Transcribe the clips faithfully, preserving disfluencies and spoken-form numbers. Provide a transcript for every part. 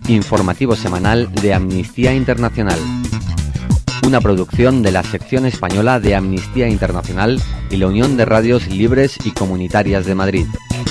Informativo semanal de Amnistía Internacional. Una producción de la sección española de Amnistía Internacional y la Unión de Radios Libres y Comunitarias de Madrid.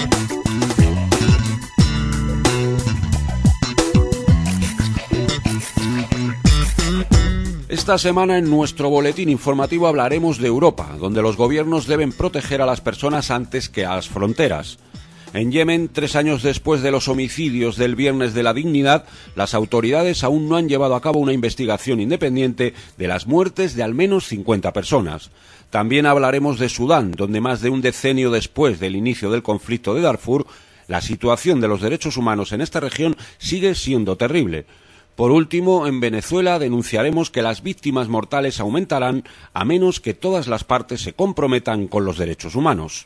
Esta semana en nuestro boletín informativo hablaremos de Europa, donde los gobiernos deben proteger a las personas antes que a las fronteras. En Yemen, tres años después de los homicidios del Viernes de la Dignidad, las autoridades aún no han llevado a cabo una investigación independiente de las muertes de al menos cincuenta personas. También hablaremos de Sudán, donde más de un decenio después del inicio del conflicto de Darfur, la situación de los derechos humanos en esta región sigue siendo terrible. Por último, en Venezuela denunciaremos que las víctimas mortales aumentarán a menos que todas las partes se comprometan con los derechos humanos.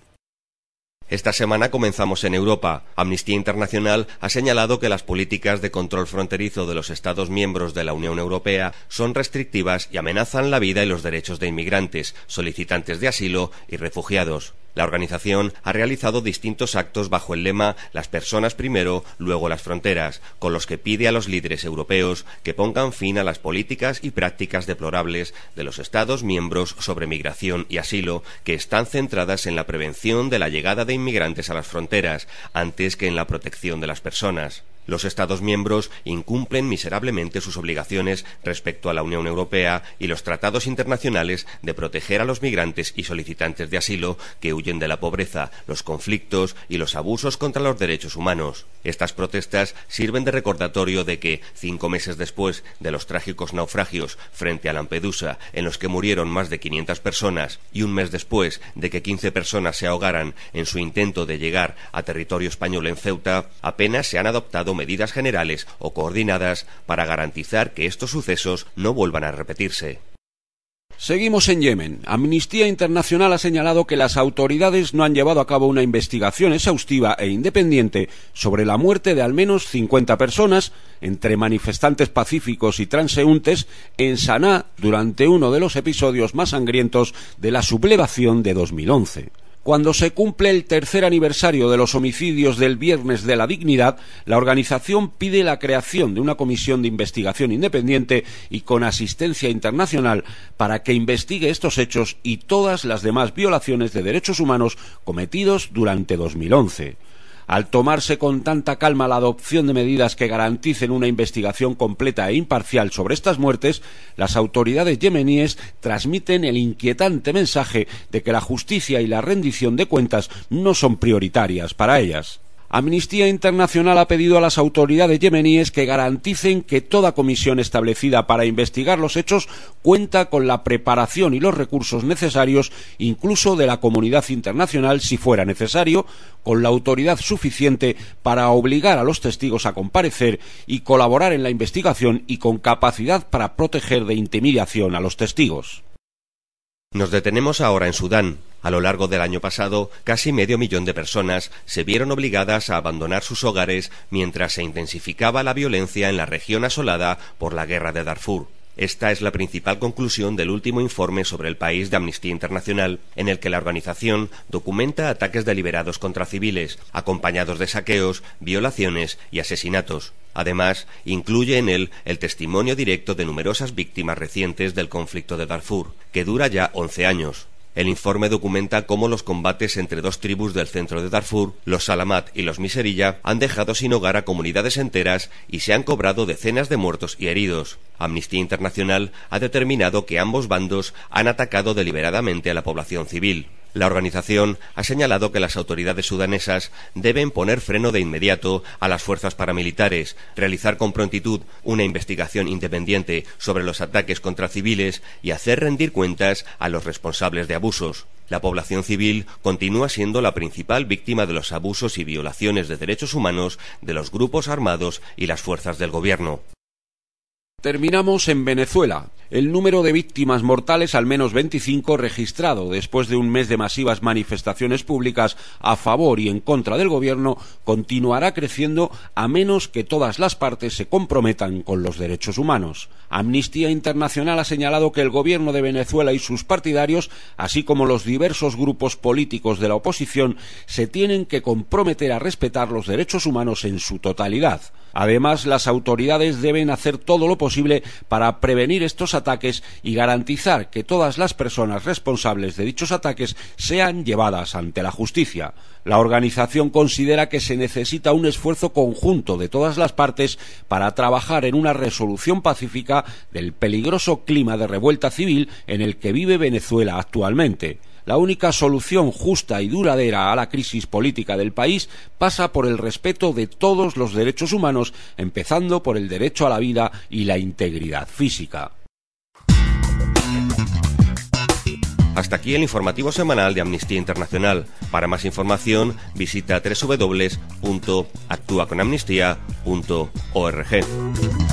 Esta semana comenzamos en Europa. Amnistía Internacional ha señalado que las políticas de control fronterizo de los Estados miembros de la Unión Europea son restrictivas y amenazan la vida y los derechos de inmigrantes, solicitantes de asilo y refugiados. La organización ha realizado distintos actos bajo el lema «Las personas primero, luego las fronteras», con los que pide a los líderes europeos que pongan fin a las políticas y prácticas deplorables de los Estados miembros sobre migración y asilo, que están centradas en la prevención de la llegada de inmigrantes a las fronteras, antes que en la protección de las personas. Los Estados miembros incumplen miserablemente sus obligaciones respecto a la Unión Europea y los tratados internacionales de proteger a los migrantes y solicitantes de asilo que huyen de la pobreza, los conflictos y los abusos contra los derechos humanos. Estas protestas sirven de recordatorio de que, cinco meses después de los trágicos naufragios frente a Lampedusa, en los que murieron más de quinientas personas, y un mes después de que quince personas se ahogaran en su intento de llegar a territorio español en Ceuta, apenas se han adoptado medidas generales o coordinadas para garantizar que estos sucesos no vuelvan a repetirse. Seguimos en Yemen. Amnistía Internacional ha señalado que las autoridades no han llevado a cabo una investigación exhaustiva e independiente sobre la muerte de al menos cincuenta personas, entre manifestantes pacíficos y transeúntes, en Saná durante uno de los episodios más sangrientos de la sublevación de dos mil once. Cuando se cumple el tercer aniversario de los homicidios del Viernes de la Dignidad, la organización pide la creación de una comisión de investigación independiente y con asistencia internacional para que investigue estos hechos y todas las demás violaciones de derechos humanos cometidos durante dos mil once. Al tomarse con tanta calma la adopción de medidas que garanticen una investigación completa e imparcial sobre estas muertes, las autoridades yemeníes transmiten el inquietante mensaje de que la justicia y la rendición de cuentas no son prioritarias para ellas. Amnistía Internacional ha pedido a las autoridades yemeníes que garanticen que toda comisión establecida para investigar los hechos cuenta con la preparación y los recursos necesarios, incluso de la comunidad internacional si fuera necesario, con la autoridad suficiente para obligar a los testigos a comparecer y colaborar en la investigación y con capacidad para proteger de intimidación a los testigos. Nos detenemos ahora en Sudán. A lo largo del año pasado, casi medio millón de personas se vieron obligadas a abandonar sus hogares mientras se intensificaba la violencia en la región asolada por la guerra de Darfur. Esta es la principal conclusión del último informe sobre el país de Amnistía Internacional, en el que la organización documenta ataques deliberados contra civiles, acompañados de saqueos, violaciones y asesinatos. Además, incluye en él el testimonio directo de numerosas víctimas recientes del conflicto de Darfur, que dura ya once años. El informe documenta cómo los combates entre dos tribus del centro de Darfur, los Salamat y los Miserilla, han dejado sin hogar a comunidades enteras y se han cobrado decenas de muertos y heridos. Amnistía Internacional ha determinado que ambos bandos han atacado deliberadamente a la población civil. La organización ha señalado que las autoridades sudanesas deben poner freno de inmediato a las fuerzas paramilitares, realizar con prontitud una investigación independiente sobre los ataques contra civiles y hacer rendir cuentas a los responsables de abusos. La población civil continúa siendo la principal víctima de los abusos y violaciones de derechos humanos de los grupos armados y las fuerzas del gobierno. Terminamos en Venezuela. El número de víctimas mortales, al menos veinticinco, registrado después de un mes de masivas manifestaciones públicas a favor y en contra del gobierno, continuará creciendo a menos que todas las partes se comprometan con los derechos humanos. Amnistía Internacional ha señalado que el gobierno de Venezuela y sus partidarios, así como los diversos grupos políticos de la oposición, se tienen que comprometer a respetar los derechos humanos en su totalidad. Además, las autoridades deben hacer todo lo posible para prevenir estos ataques y garantizar que todas las personas responsables de dichos ataques sean llevadas ante la justicia. La organización considera que se necesita un esfuerzo conjunto de todas las partes para trabajar en una resolución pacífica del peligroso clima de revuelta civil en el que vive Venezuela actualmente. La única solución justa y duradera a la crisis política del país pasa por el respeto de todos los derechos humanos, empezando por el derecho a la vida y la integridad física. Hasta aquí el informativo semanal de Amnistía Internacional. Para más información, visita doble u doble u doble u punto actúa con amnistía punto org.